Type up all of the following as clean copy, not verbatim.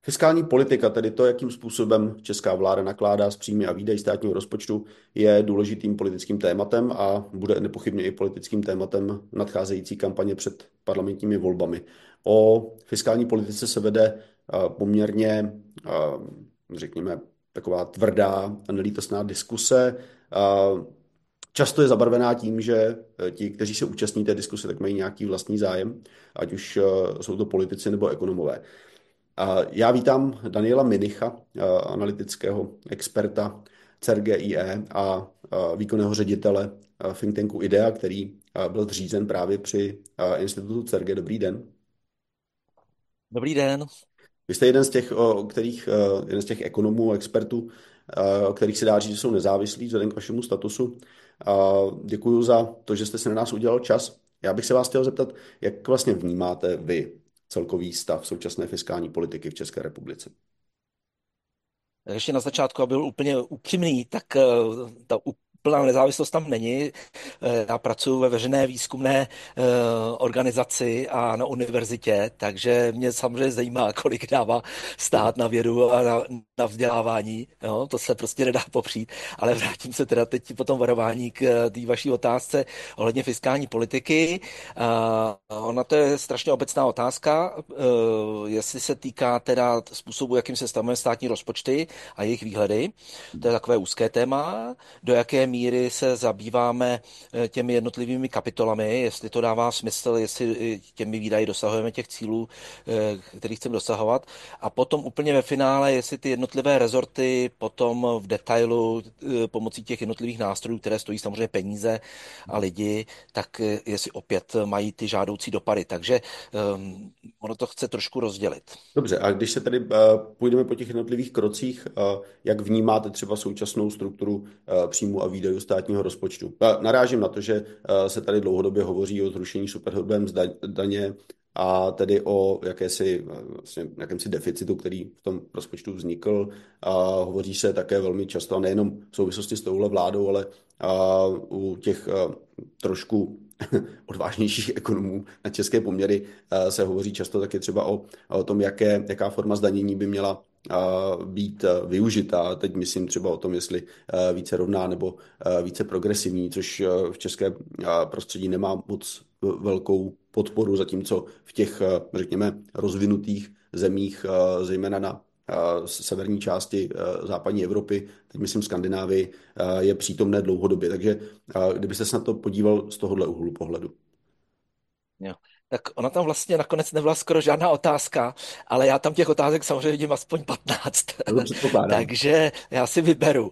Fiskální politika, tedy to, jakým způsobem česká vláda nakládá s příjmy a výdaji státního rozpočtu, je důležitým politickým tématem a bude nepochybně i politickým tématem nadcházející kampaně před parlamentními volbami. O fiskální politice se vede poměrně, řekněme, taková tvrdá a nelítostná diskuse. Často je zabarvená tím, že ti, kteří se účastní té diskuse, tak mají nějaký vlastní zájem, ať už jsou to politici nebo ekonomové. Já vítám Daniela Minicha, analytického experta CERGE.IE a výkonného ředitele think tanku IDEA, který byl zřízen právě při institutu CERGE. Dobrý den. Dobrý den. Vy jste jeden z těch ekonomů a expertů, o kterých se dá říct, že jsou nezávislí vzhledem k vašemu statusu. Děkuji za to, že jste si na nás udělal čas. Já bych se vás chtěl zeptat, jak vlastně vnímáte vy celkový stav současné fiskální politiky v České republice? Ještě na začátku, aby byl úplně upřímný, tak ta úplná nezávislost tam není. Já pracuji ve veřejné výzkumné organizaci a na univerzitě, takže mě samozřejmě zajímá, kolik dává stát na vědu a na vzdělávání. Jo, to se prostě nedá popřít. Ale vrátím se teda teď po tom varování k té vaší otázce ohledně fiskální politiky. Ona to je strašně obecná otázka, jestli se týká teda způsobu, jakým se stavíme státní rozpočty a jejich výhledy. To je takové úzké téma. Do jaké míry se zabýváme těmi jednotlivými kapitolami, jestli to dává smysl, jestli těmi výdaji dosahujeme těch cílů, který chceme dosahovat. A potom úplně ve finále, jestli ty jednotlivé rezorty potom v detailu pomocí těch jednotlivých nástrojů, které stojí samozřejmě peníze a lidi, tak jestli opět mají ty žádoucí dopady. Takže ono to chce trošku rozdělit. Dobře, a když se tady půjdeme po těch jednotlivých krocích, jak vnímáte třeba současnou strukturu příjmu a výdajů státního rozpočtu? Narážím na to, že se tady dlouhodobě hovoří o zrušení superhrubé daně a tedy o vlastně, jakémsi deficitu, který v tom rozpočtu vznikl. A hovoří se také velmi často, a nejenom v souvislosti s touhle vládou, ale u těch trošku odvážnějších ekonomů na české poměry se hovoří často taky třeba o tom, jaká forma zdanění by měla být využita. Teď myslím třeba o tom, jestli více rovná nebo více progresivní, což v české prostředí nemá moc velkou podporu, zatímco v těch, řekněme, rozvinutých zemích, zejména na severní části západní Evropy, teď myslím Skandinávii, je přítomné dlouhodobě. Takže kdybyste se na to podíval z tohohle úhlu pohledu. Jo. Tak ona tam vlastně nakonec nebyla skoro žádná otázka, ale já tam těch otázek samozřejmě vidím aspoň 15. Já to předpokládám. Takže já si vyberu.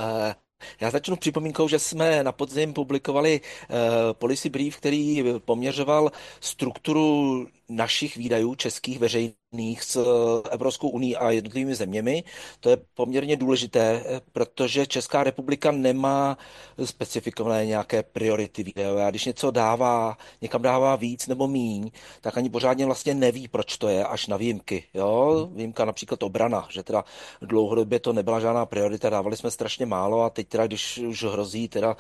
Já začnu připomínkou, že jsme na podzim publikovali policy brief, který poměřoval strukturu našich výdajů českých veřejných s Evropskou uní a jednotlivými zeměmi. To je poměrně důležité, protože Česká republika nemá specifikované nějaké priority výdajů. A když něco dává, někam dává víc nebo míň, tak ani pořádně vlastně neví, proč to je, až na výjimky. Jo? Výjimka například obrana, že teda dlouhodobě to nebyla žádná priorita, dávali jsme strašně málo a teď teda, když už hrozí teda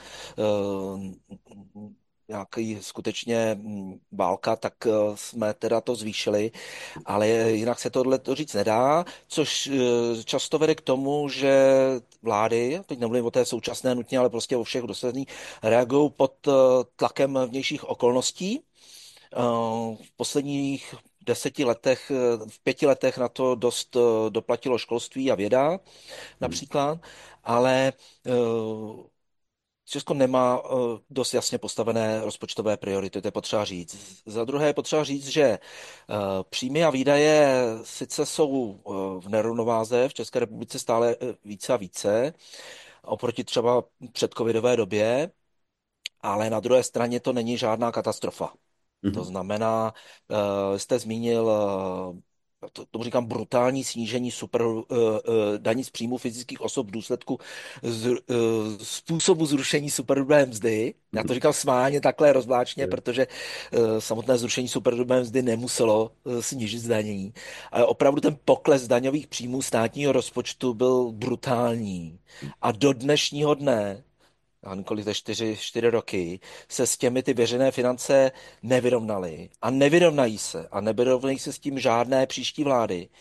nějaký skutečně válka, tak jsme teda to zvýšili, ale jinak se tohle to říct nedá, což často vede k tomu, že vlády, teď nemluvím o té současné nutně, ale prostě o všech dostatných, reagují pod tlakem vnějších okolností. V posledních 10 letech, v 5 letech na to dost doplatilo školství a věda například, ale Česko nemá dost jasně postavené rozpočtové priority, to je potřeba říct. Za druhé je potřeba říct, že příjmy a výdaje sice jsou v nerovnováze v České republice stále více a více, oproti třeba předcovidové době, ale na druhé straně to není žádná katastrofa. To Mhm. znamená, jste zmínil, tomu říkám brutální snížení daní z příjmu fyzických osob v důsledku způsobu zrušení superhrubé mzdy. Já to Mhm. říkám smáně takhle rozvláčně, protože samotné zrušení superhrubé mzdy nemuselo snížit zdanění. Ale opravdu ten pokles daňových příjmů státního rozpočtu byl brutální. A do dnešního dne a několik za 4 roky, se s těmi ty veřejné finance nevyrovnaly a nevyrovnají se a nevyrovnají se s tím žádné příští vlády.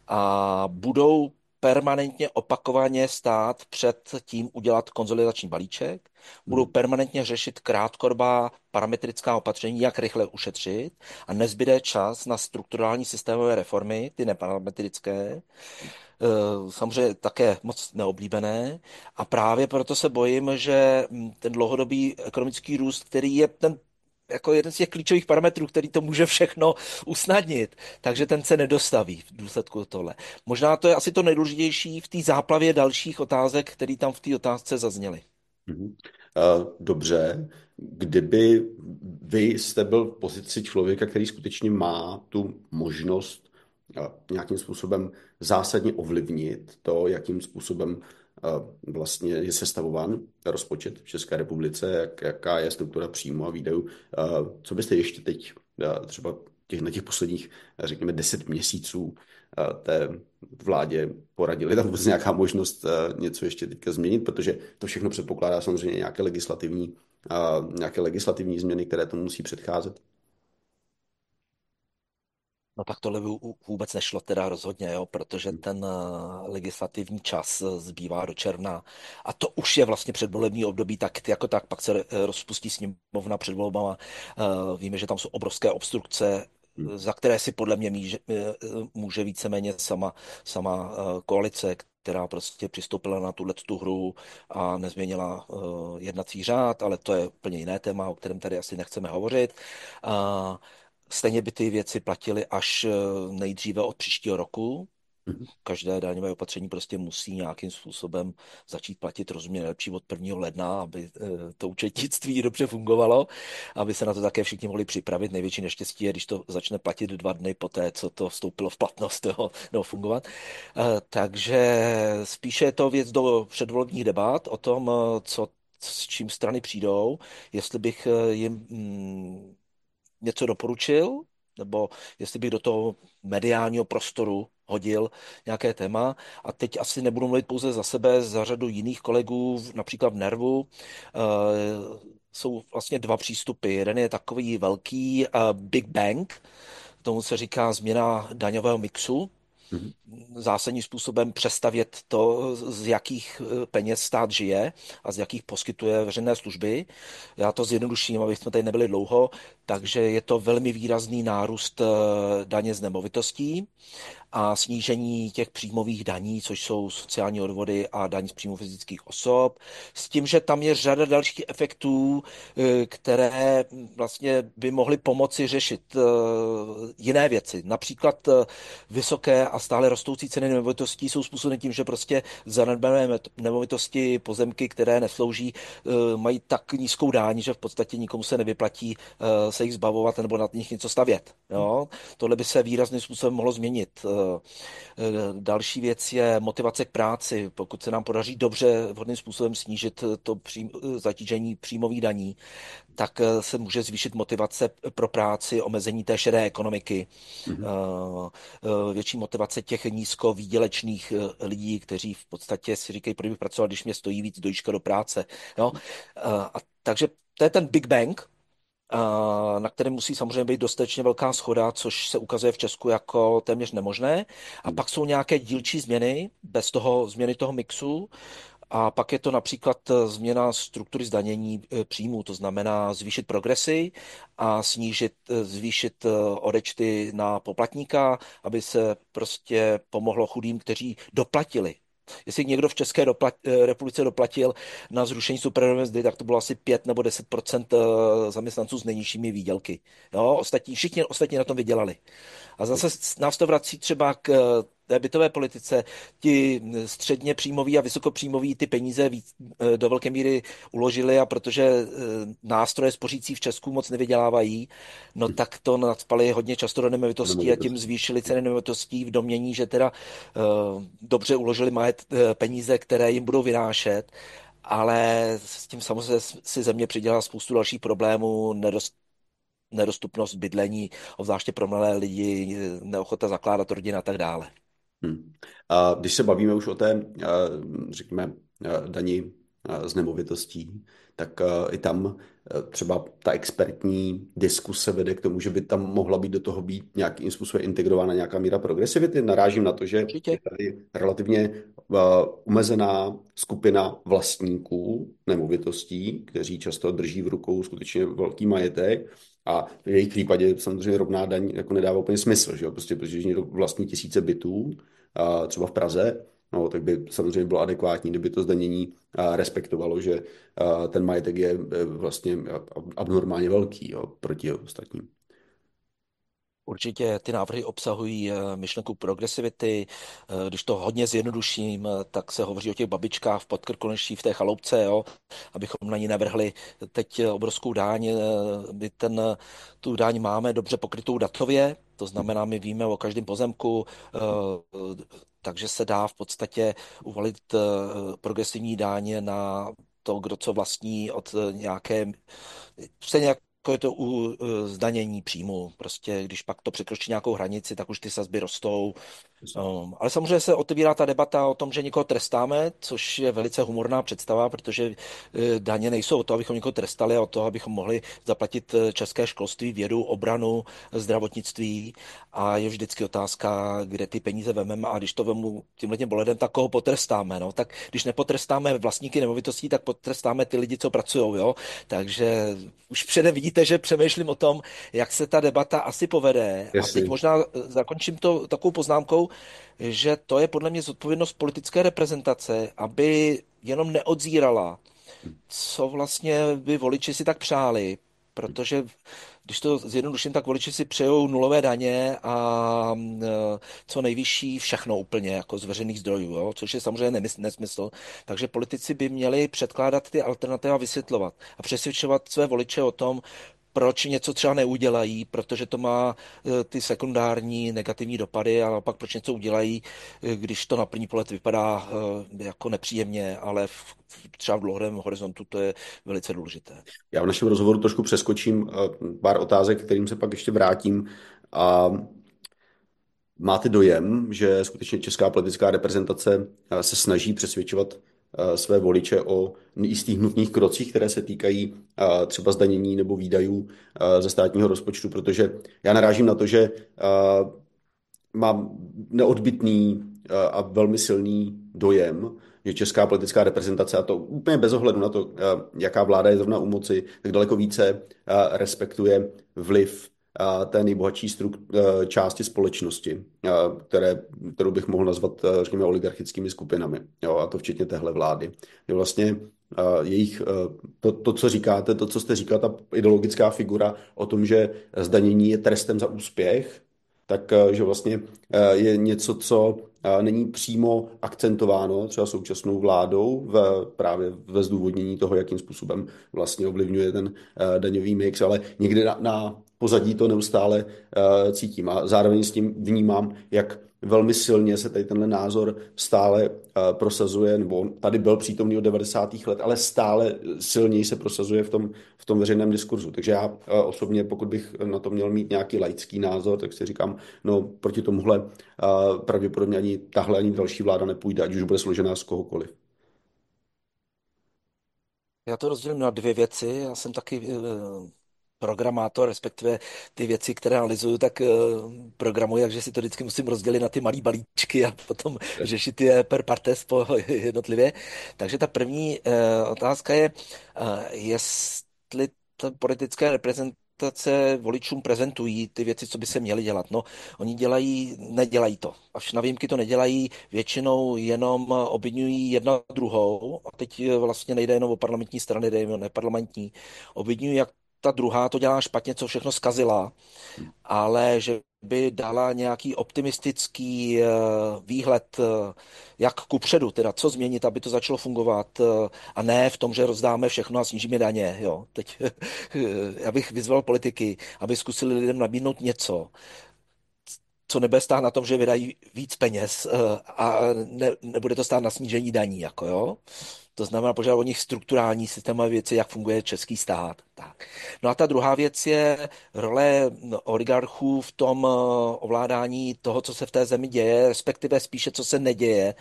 a budou permanentně opakovaně stát před tím udělat konsolidační balíček, budou Mhm. permanentně řešit krátkodobá parametrická opatření, jak rychle ušetřit a nezbyde čas na strukturální systémové reformy, ty neparametrické, samozřejmě také moc neoblíbené a právě proto se bojím, že ten dlouhodobý ekonomický růst, který je ten jako jeden z těch klíčových parametrů, který to může všechno usnadnit, takže ten se nedostaví v důsledku tohle. Možná to je asi to nejdůležitější v té záplavě dalších otázek, které tam v té otázce zazněly. Mhm. Dobře, kdyby vy jste byl v pozici člověka, který skutečně má tu možnost nějakým způsobem zásadně ovlivnit to, jakým způsobem vlastně je sestavován rozpočet v České republice, jaká je struktura příjmu a výdajů, co byste ještě teď třeba na těch posledních, řekněme, 10 měsíců té vládě poradili, tam vůbec nějaká možnost něco ještě teďka změnit, protože to všechno předpokládá samozřejmě nějaké legislativní změny, které tomu musí předcházet. No tak tohle by vůbec nešlo teda rozhodně, jo, protože ten legislativní čas zbývá do června a to už je vlastně předvolební období, tak jako tak pak se rozpustí sněmovna před volbama. Víme, že tam jsou obrovské obstrukce, Hmm. za které si podle mě může víceméně sama koalice, která prostě přistoupila na tu hru a nezměnila jednací řád, ale to je úplně jiné téma, o kterém tady asi nechceme hovořit. Stejně by ty věci platily až nejdříve od příštího roku. Hmm. Každé daňové opatření prostě musí nějakým způsobem začít platit rozumně nejlepší od 1. ledna, aby to účetnictví dobře fungovalo, aby se na to také všichni mohli připravit. Největší neštěstí je, když to začne platit 2 dny poté, co to vstoupilo v platnost, jo, nebo fungovat. Takže spíše je to věc do předvolebních debat o tom, s čím strany přijdou, jestli bych jim něco doporučil, nebo jestli bych do toho mediálního prostoru hodil nějaké téma. A teď asi nebudu mluvit pouze za sebe, za řadu jiných kolegů, například v Nervu. Jsou vlastně dva přístupy. Jeden je takový velký Big Bang, tomu se říká změna daňového mixu, Hmm. zásadním způsobem přestavět to, z jakých peněz stát žije a z jakých poskytuje veřejné služby. Já to zjednoduším, aby jsme tady nebyli dlouho, takže je to velmi výrazný nárůst daně z nemovitostí a snížení těch příjmových daní, což jsou sociální odvody a daň z příjmu fyzických osob, s tím, že tam je řada dalších efektů, které vlastně by mohly pomoci řešit jiné věci. Například vysoké a stále rostoucí ceny nemovitostí jsou způsobeny tím, že prostě zanedbané nemovitosti, pozemky, které neslouží, mají tak nízkou daň, že v podstatě nikomu se nevyplatí se jich zbavovat nebo na nich něco stavět. Jo? Tohle by se výrazným způsobem mohlo změnit. Další věc je motivace k práci. Pokud se nám podaří dobře vhodným způsobem snížit to zatížení příjmových daní, tak se může zvýšit motivace pro práci, omezení té šedé ekonomiky, Hmm. větší motivace těch nízkovýdělečných lidí, kteří v podstatě si říkají, proč bych pracoval, když mě stojí víc dojížďka do práce. Jo? Takže to je ten Big Bang, na kterém musí samozřejmě být dostatečně velká shoda, což se ukazuje v Česku jako téměř nemožné. A Hmm. pak jsou nějaké dílčí změny, bez toho změny toho mixu. A pak je to například změna struktury zdanění příjmů, to znamená zvýšit progresy a zvýšit odečty na poplatníka, aby se prostě pomohlo chudým, kteří doplatili. Jestli někdo v České republice doplatil na zrušení superhrubé mzdy, tak to bylo asi 5 nebo 10% zaměstnanců s nejnižšími výdělky. Jo, všichni ostatní na tom vydělali. A zase nás to vrací třeba k té bytové politice. Ti středně příjmoví a vysokopříjmoví ty peníze do velké míry uložili a protože nástroje spořící v Česku moc nevydělávají, no tak to nadspali hodně často do nemovitostí a tím Nemovitosti. zvýšili ceny nemovitostí v domnění, že teda dobře uložili peníze, které jim budou vynášet, ale s tím samozřejmě si země přidělala spoustu dalších problémů, nedostupnost bydlení, obzvláště pro mladé lidi, neochota zakládat rodinu a tak dále. Hmm. A když se bavíme už o té, řekněme, dani z nemovitostí, tak i tam třeba ta expertní diskuse vede k tomu, že by tam mohla být do toho být nějakým způsobem integrována nějaká míra progresivity. Narážím na to, že je Určitě. tady relativně omezená skupina vlastníků nemovitostí, kteří často drží v rukou skutečně velký majetek. A v jejich případě samozřejmě rovná daň jako nedává úplně smysl, že jo? Prostě, protože když někdo vlastní tisíce bytů, třeba v Praze, no, tak by samozřejmě bylo adekvátní, kdyby to zdanění respektovalo, že ten majetek je vlastně abnormálně velký, jo, proti ostatním. Určitě ty návrhy obsahují myšlenku progresivity. Když to hodně zjednoduším, tak se hovoří o těch babičkách v Podkrkonoší v té chaloupce, jo, abychom na ní navrhli teď obrovskou daň. My tu daň máme dobře pokrytou datově, to znamená, my víme o každém pozemku, takže se dá v podstatě uvalit progresivní daň na to, kdo co vlastní od nějaké, stejně jako je to u zdanění příjmu. Prostě když pak to překročí nějakou hranici, tak už ty sazby rostou. Ale samozřejmě se otevírá ta debata o tom, že někoho trestáme, což je velice humorná představa, protože daně nejsou o to, abychom někoho trestali, a o to, abychom mohli zaplatit české školství, vědu, obranu, zdravotnictví. A je vždycky otázka, kde ty peníze vememe. A když to vemu tímhletím boledem, tak koho potrestáme? No? Tak když nepotrestáme vlastníky nemovitostí, tak potrestáme ty lidi, co pracují. Jo? Takže už předem vidíte, že přemýšlím o tom, jak se ta debata asi povede. A teď Jasně. možná zakončím to takovou poznámkou, že to je podle mě zodpovědnost politické reprezentace, aby jenom neodzírala, co vlastně by voliči si tak přáli, protože když to zjednoduším, tak voliči si přejou nulové daně a co nejvyšší všechno úplně, jako z veřejných zdrojů, jo? Což je samozřejmě nesmysl. Takže politici by měli předkládat ty alternativy a vysvětlovat a přesvědčovat své voliče o tom, proč něco třeba neudělají, protože to má ty sekundární negativní dopady, a naopak proč něco udělají, když to na první pohled vypadá jako nepříjemně, ale třeba v dlouhodobém horizontu to je velice důležité. Já v našem rozhovoru trošku přeskočím pár otázek, kterým se pak ještě vrátím. A máte dojem, že skutečně česká politická reprezentace se snaží přesvědčovat své voliče o jistých nutných krocích, které se týkají třeba zdanění nebo výdajů ze státního rozpočtu, protože já narážím na to, že mám neodbitný a velmi silný dojem, že česká politická reprezentace, a to úplně bez ohledu na to, jaká vláda je zrovna u moci, tak daleko více respektuje vliv té nejbohatší části společnosti, kterou bych mohl nazvat, řekněme, oligarchickými skupinami. Jo, a to včetně téhle vlády. Je vlastně to, co říkáte, to, co jste říkal, ta ideologická figura o tom, že zdanění je trestem za úspěch, tak že vlastně je něco, co není přímo akcentováno třeba současnou vládou právě ve zdůvodnění toho, jakým způsobem vlastně ovlivňuje ten daňový mix, ale někde na pozadí to neustále cítím a zároveň s tím vnímám, jak velmi silně se tady tenhle názor stále prosazuje, nebo on tady byl přítomný od 90. let, ale stále silněji se prosazuje v tom veřejném diskurzu. Takže já osobně, pokud bych na to měl mít nějaký laický názor, tak si říkám, no proti tomuhle pravděpodobně ani tahle, ani další vláda nepůjde, ať už bude složená z kohokoliv. Já to rozdělím na dvě věci. Já jsem taky programátor, respektive ty věci, které analyzuju, tak programuji, takže si to vždycky musím rozdělit na ty malé balíčky a potom řešit je per partes jednotlivě. Takže ta první otázka je, jestli ta politické reprezentace voličům prezentují ty věci, co by se měly dělat. No, oni nedělají to. Až na výjimky to nedělají, většinou jenom obvinují jedna druhou. A teď vlastně nejde jenom o parlamentní strany, jde jen o neparlamentní. Obvinují, jak ta druhá to dělá špatně, co všechno zkazila, ale že by dala nějaký optimistický výhled, jak kupředu, teda co změnit, aby to začalo fungovat, a ne v tom, že rozdáme všechno a snížíme daně. Jo. Teď já bych vyzval politiky, aby zkusili lidem nabídnout něco, co nebude stát na tom, že vydají víc peněz a nebude to stát na snížení daní, jako jo. To znamená požádat o nich strukturální systémové věci, jak funguje český stát. Tak. No a ta druhá věc je role oligarchů v tom ovládání toho, co se v té zemi děje, respektive spíše, co se neděje.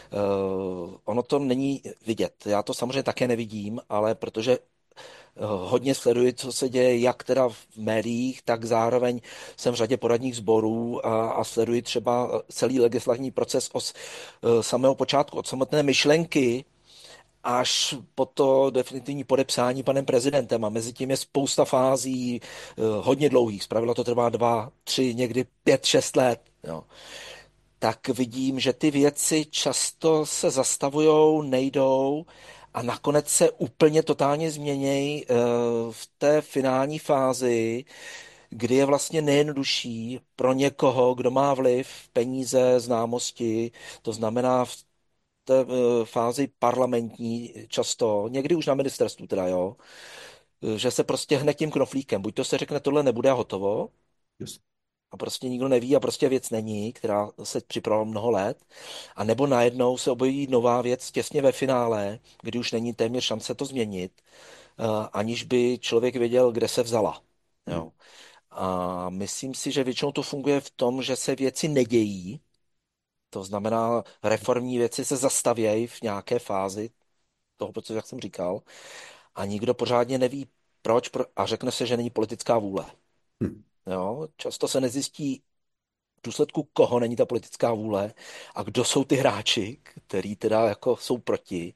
Ono to není vidět. Já to samozřejmě také nevidím, ale protože hodně sleduji, co se děje, jak teda v médiích, tak zároveň jsem v řadě poradních sborů a sleduji třeba celý legislativní proces od samého počátku, od samotné myšlenky až po to definitivní podepsání panem prezidentem. A mezi tím je spousta fází, hodně dlouhých. Zpravidla to trvá 2, 3, někdy 5, 6 let. Jo. Tak vidím, že ty věci často se zastavujou, nejdou a nakonec se úplně totálně změnějí v té finální fázi, kdy je vlastně nejjednodušší pro někoho, kdo má vliv, peníze, známosti, to znamená v té fázi parlamentní často, někdy už na ministerstvu teda, jo, že se prostě hne tím knoflíkem. Buď to se řekne, tohle nebude a hotovo, Just. a prostě nikdo neví a prostě věc není, která se připravila mnoho let, a nebo najednou se objeví nová věc těsně ve finále, kdy už není téměř šance to změnit, aniž by člověk věděl, kde se vzala. Hmm. Jo. A myslím si, že většinou to funguje v tom, že se věci nedějí, to znamená, reformní věci se zastavějí v nějaké fázi toho procesu, jak jsem říkal, a nikdo pořádně neví, proč, a řekne se, že není politická vůle. Hmm. Jo? Často se nezjistí v důsledku koho není ta politická vůle a kdo jsou ty hráči, který teda jako jsou proti,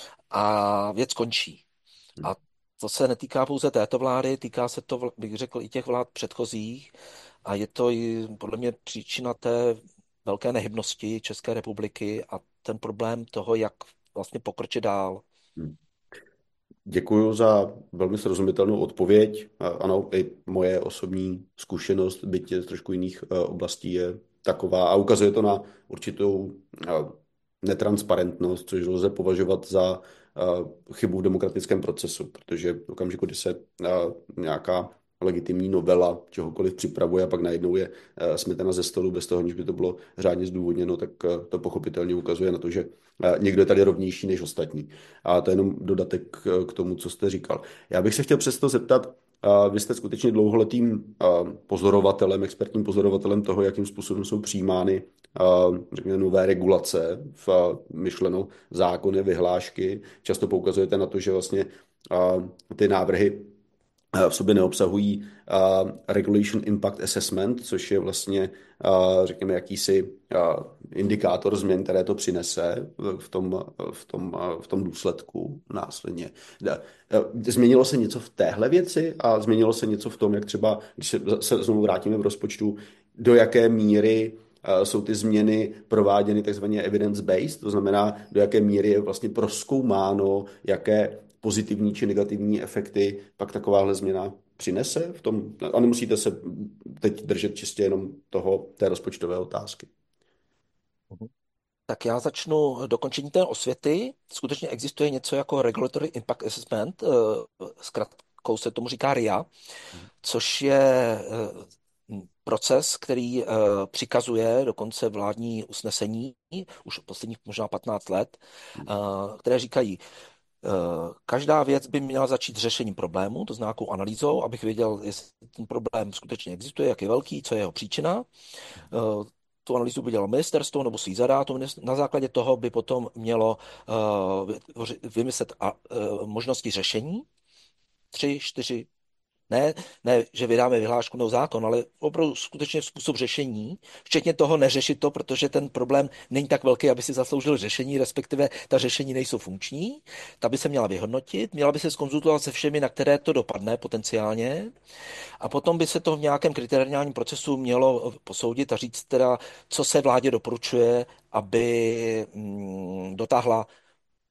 a věc končí. Hmm. A to se netýká pouze této vlády, týká se to, bych řekl, i těch vlád předchozích, a je to i podle mě příčina té velké nehybnosti České republiky a ten problém toho, jak vlastně pokročit dál. Hmm. Děkuji za velmi srozumitelnou odpověď. Ano, i moje osobní zkušenost, byť z trošku jiných oblastí, je taková a ukazuje to na určitou netransparentnost, což lze považovat za chybu v demokratickém procesu, protože v okamžiku, kdy se nějaká legitimní novela čehokoliv připravuje a pak najednou je smetena ze stolu bez toho, aniž by to bylo řádně zdůvodněno, tak to pochopitelně ukazuje na to, že někdo je tady rovnější než ostatní. A to je jenom dodatek k tomu, co jste říkal. Já bych se chtěl přesto zeptat, vy jste skutečně dlouholetým pozorovatelem, expertním pozorovatelem toho, jakým způsobem jsou přijímány řekněme, nové regulace, myšleno zákony, vyhlášky. Často poukazujete na to, že vlastně ty návrhy v sobě neobsahují Regulation Impact Assessment, což je vlastně, řekněme, jakýsi indikátor změn, které to přinese v tom důsledku následně. Změnilo se něco v téhle věci a změnilo se něco v tom, jak třeba, když se znovu vrátíme v rozpočtu, do jaké míry jsou ty změny prováděny takzvaně evidence-based, to znamená, do jaké míry je vlastně prozkoumáno, jaké pozitivní či negativní efekty pak takováhle změna přinese v tom, a nemusíte se teď držet čistě jenom té rozpočtové otázky. Tak já začnu dokončení té osvěty. Skutečně existuje něco jako Regulatory Impact Assessment, zkratkou se tomu říká RIA, což je proces, který přikazuje dokonce vládní usnesení, už posledních možná 15 let, které říkají, každá věc by měla začít řešením problému, to znamená nějakou analýzou, abych věděl, jestli ten problém skutečně existuje, jak je velký, co je jeho příčina. Tu analýzu by dělalo ministerstvo nebo si ji zadá. Na základě toho by potom mělo vymyslet možnosti řešení. 3, 4, ne, že vydáme vyhlášku nebo zákon, ale opravdu skutečně způsob řešení, včetně toho neřešit to, protože ten problém není tak velký, aby si zasloužil řešení, respektive ta řešení nejsou funkční. Ta by se měla vyhodnotit, měla by se zkonzultovat se všemi, na které to dopadne potenciálně, a potom by se to v nějakém kritériálním procesu mělo posoudit a říct teda, co se vládě doporučuje, aby dotáhla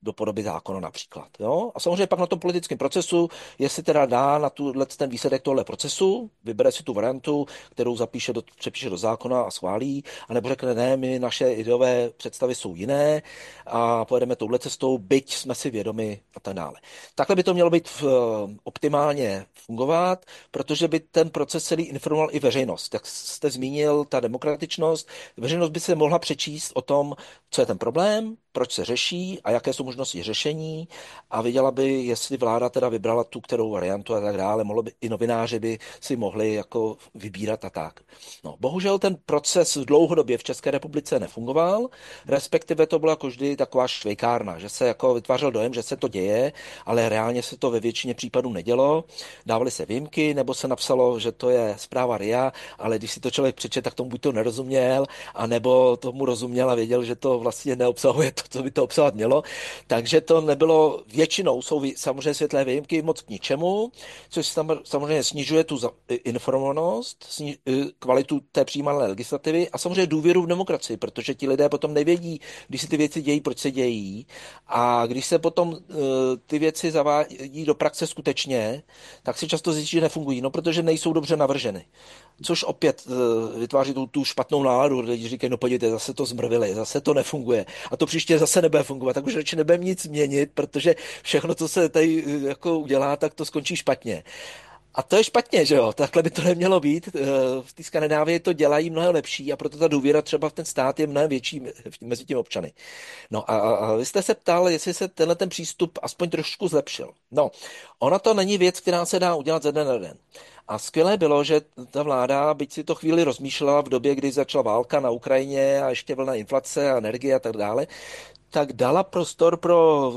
do podoby zákona například. Jo? A samozřejmě pak na tom politickém procesu, jestli teda dá na ten výsledek tohle procesu, vybere si tu variantu, kterou přepíše do zákona a schválí, anebo řekne, ne, my naše ideové představy jsou jiné a pojedeme touhle cestou, byť jsme si vědomi a tak dále. Takhle by to mělo být optimálně fungovat, protože by ten proces celý informoval i veřejnost. Jak jste zmínil, ta demokratičnost, veřejnost by se mohla přečíst o tom, co je ten problém, proč se řeší a jaké jsou možnosti řešení a viděla by, jestli vláda teda vybrala tu kterou variantu a tak dále. Mohlo by, i novináři by si mohli jako vybírat a tak. No, bohužel ten proces dlouhodobě v České republice nefungoval, respektive to byla jako vždy taková švejkárna, že se jako vytvářel dojem, že se to děje, ale reálně se to ve většině případů nedělo. Dávaly se výjimky, nebo se napsalo, že to je zpráva RIA, ale když si to člověk přečet, tak tomu buď to nerozuměl, anebo tomu rozuměl a věděl, že to vlastně neobsahuje to, co by to obsahovat mělo. Takže to nebylo, většinou jsou samozřejmě světlé výjimky moc k ničemu, což samozřejmě snižuje tu informovanost, kvalitu té přijímané legislativy a samozřejmě důvěru v demokracii, protože ti lidé potom nevědí, když se ty věci dějí, proč se dějí. A když se potom ty věci zavádí do praxe skutečně, tak si často zjistí, že nefungují, no protože nejsou dobře navrženy. Což opět vytváří tu špatnou náladu, lidi říkají, no podívejte, zase to zmrvili, zase to nefunguje a to příště zase nebude fungovat, tak už radši nebudeme nic měnit, protože všechno, co se tady jako udělá, tak to skončí špatně. A to je špatně, že jo? Takhle by to nemělo být. V té Skandinávii to dělají mnohem lepší a proto ta důvěra třeba v ten stát je mnohem větší mezi těmi občany. No a vy jste se ptal, jestli se ten přístup aspoň trošku zlepšil. No, ona to není věc, která se dá udělat ze dne na den. A skvělé bylo, že ta vláda, byť si to chvíli rozmýšlela v době, kdy začala válka na Ukrajině a ještě vlna inflace a energie a tak dále, tak dala prostor pro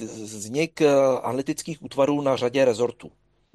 vznik analytických útvarů na řadě rezortů.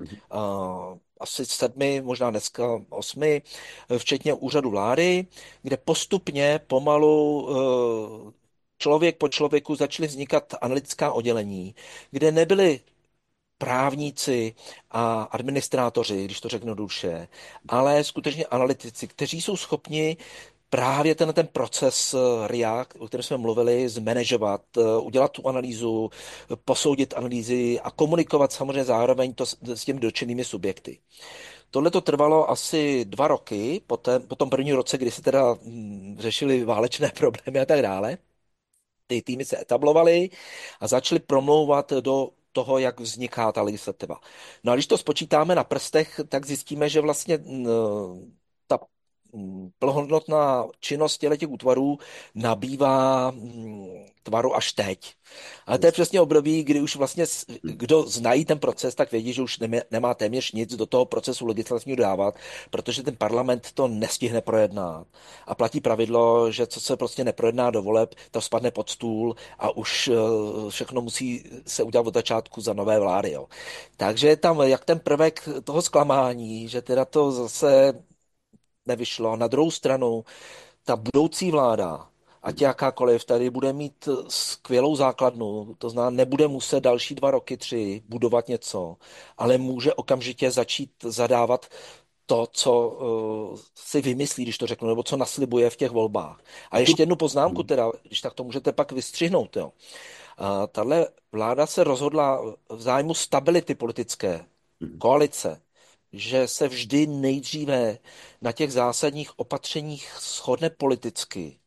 Asi 7, možná dneska 8, včetně úřadu vlády, kde postupně pomalu člověk po člověku začaly vznikat analytická oddělení, kde nebyli právníci a administrátoři, když to řeknu duše, ale skutečně analytici, kteří jsou schopni právě ten proces RIA, o kterém jsme mluvili, zmanéžovat, udělat tu analýzu, posoudit analýzy a komunikovat samozřejmě zároveň to s těmi dotčenými subjekty. Tohle to trvalo asi 2 roky, po tom prvním roce, kdy se teda řešily válečné problémy a tak dále. Ty týmy se etablovaly a začaly promlouvat do toho, jak vzniká ta legislativa. No a když to spočítáme na prstech, tak zjistíme, že vlastně ta plnohodnotná činnost těch útvarů nabývá tvaru až teď. Ale to je přesně období, kdy už vlastně, kdo znají ten proces, tak vědí, že už nemá téměř nic do toho procesu legislativního dávat, protože ten parlament to nestihne projednat. A platí pravidlo, že co se prostě neprojedná do voleb, to spadne pod stůl a už všechno musí se udělat od začátku za nové vlády. Jo. Takže je tam jak ten prvek toho zklamání, že teda to zase nevyšlo. Na druhou stranu, ta budoucí vláda, ať jakákoliv, tady bude mít skvělou základnu, to znamená, nebude muset další 2 roky, 3 budovat něco, ale může okamžitě začít zadávat to, co si vymyslí, když to řeknu, nebo co naslibuje v těch volbách. A ještě jednu poznámku teda, když tak to můžete pak vystřihnout. Jo. Tahle vláda se rozhodla v zájmu stability politické, koalice, že se vždy nejdříve na těch zásadních opatřeních shodne politicky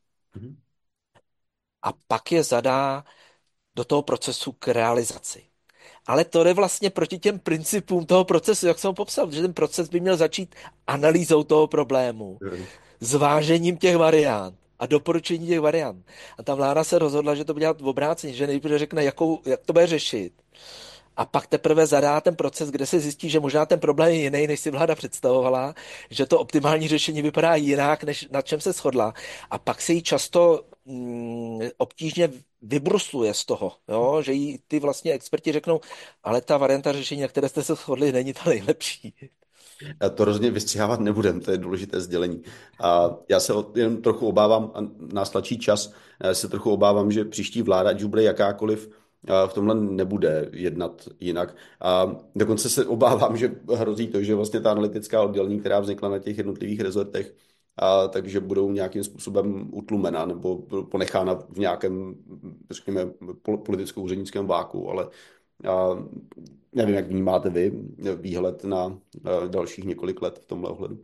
a pak je zadá do toho procesu k realizaci. Ale to je vlastně proti těm principům toho procesu, jak jsem ho popsal, že ten proces by měl začít analýzou toho problému, zvážením těch variant a doporučení těch variant. A ta vláda se rozhodla, že to bude dělat v obráceně, že nejprve řekne, jak to bude řešit. A pak teprve zadá ten proces, kde se zjistí, že možná ten problém je jiný, než si vláda představovala, že to optimální řešení vypadá jinak, než na čem se shodla. A pak se jí často obtížně vybrusluje z toho, jo? Že jí ty vlastně experti řeknou, ale ta varianta řešení, na které jste se shodli, není ta nejlepší. To rozhodně vystřihávat nebudem, to je důležité sdělení. A já se jen trochu obávám, a nás tlačí čas, já se trochu obávám, že příští vláda, ať už bude jakákoliv, v tomhle nebude jednat jinak. A dokonce se obávám, že hrozí to, že vlastně ta analytická oddělení, která vznikla na těch jednotlivých rezortech, takže budou nějakým způsobem utlumena nebo ponechána v nějakém, řekněme, politicko-úřednickém váku, ale a, nevím, jak vnímáte vy výhled na dalších několik let v tomhle ohledu.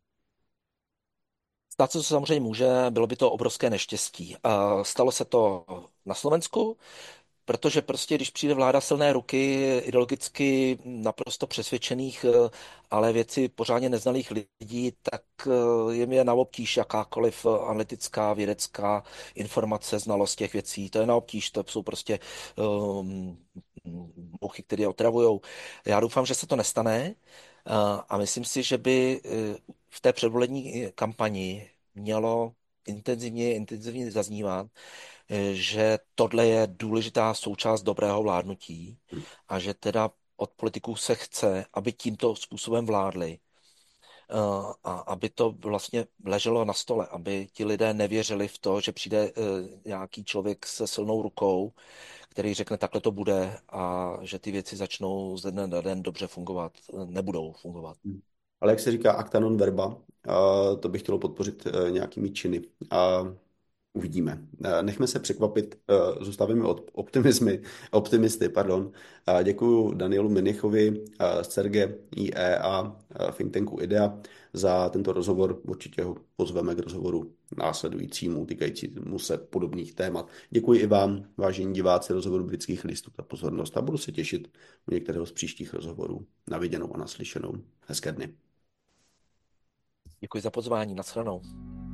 Stát se to samozřejmě může, bylo by to obrovské neštěstí. Stalo se to na Slovensku, protože prostě, když přijde vláda silné ruky, ideologicky naprosto přesvědčených, ale věci pořádně neznalých lidí, tak jim je na obtíž jakákoliv analytická, vědecká informace, znalost těch věcí. To je na obtíž, to jsou prostě mouchy, které je otravujou. Já doufám, že se to nestane a myslím si, že by v té předvolební kampani mělo intenzivně zaznívat, že tohle je důležitá součást dobrého vládnutí a že teda od politiků se chce, aby tímto způsobem vládli a aby to vlastně leželo na stole, aby ti lidé nevěřili v to, že přijde nějaký člověk se silnou rukou, který řekne, takhle to bude a že ty věci začnou ze dne na den dobře fungovat, nebudou fungovat. Ale jak se říká acta non verba, to bych chtělo podpořit nějakými činy. Uvidíme. Nechme se překvapit, zůstavíme optimisty, pardon. Děkuji Danielu Minichovi z CERGE IE a think tanku IDEA za tento rozhovor. Určitě ho pozveme k rozhovoru následujícímu, týkajícímu se podobných témat. Děkuji i vám, vážení diváci rozhovoru Britských listů, za pozornost a budu se těšit u některého z příštích rozhovorů. Na viděnou a naslyšenou. Hezké dny. Děkuji za pozvání, nashledanou.